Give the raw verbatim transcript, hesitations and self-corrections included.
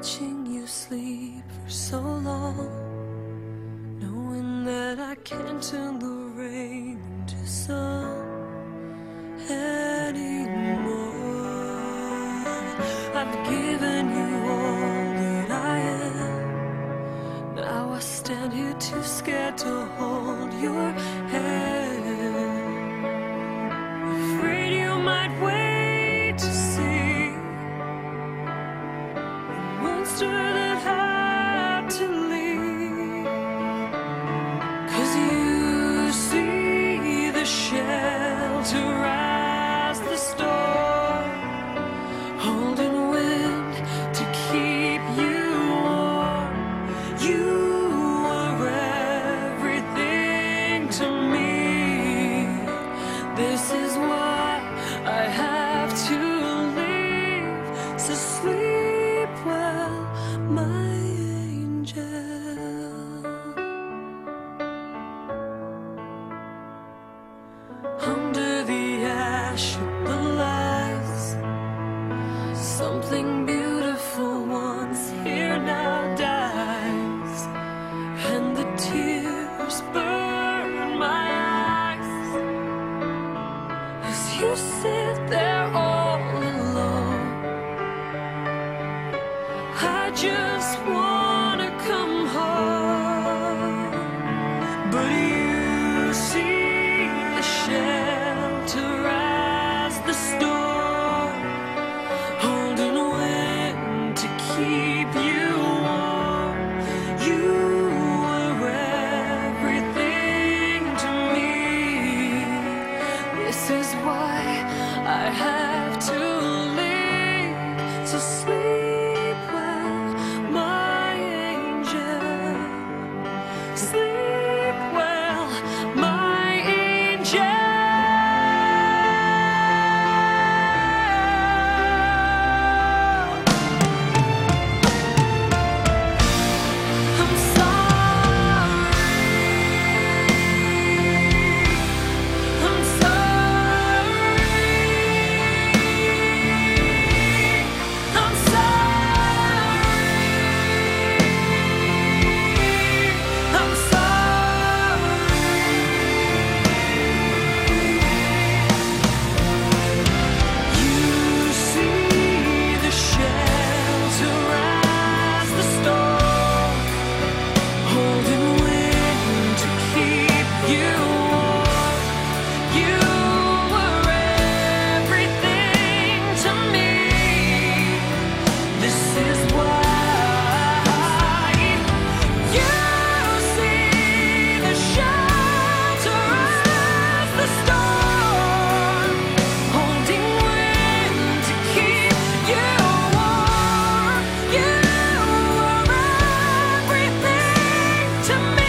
watching you sleep for so long, knowing that I can't turn the rain into sun anymore. I've given you all that I am. Now I stand here too scared to hold your hand, afraid you might wait to see the monster that had to leave. 'Cause you see the shelter as the storm, holding wind to keep you warm. You are everything to me. This is why I have to leave. So sleep well, my angel. Under the ash and the lights, something beautiful once here now dies, and the tears burn my eyes as you sit there all alone. I just wanna come home, but you see the shelter as the storm, holding wind to keep you warm. You are everything to me. This is why I have to leave. So sleep well, my angel. Sleep well, my angel. I'm sorry. I'm sorry. I'm sorry. I'm sorry. You see the shelter as the storm, holding wind to keep you warm. You were everything to me. This is why you see the shelter as the storm, holding wind to keep you warm. You are everything to me.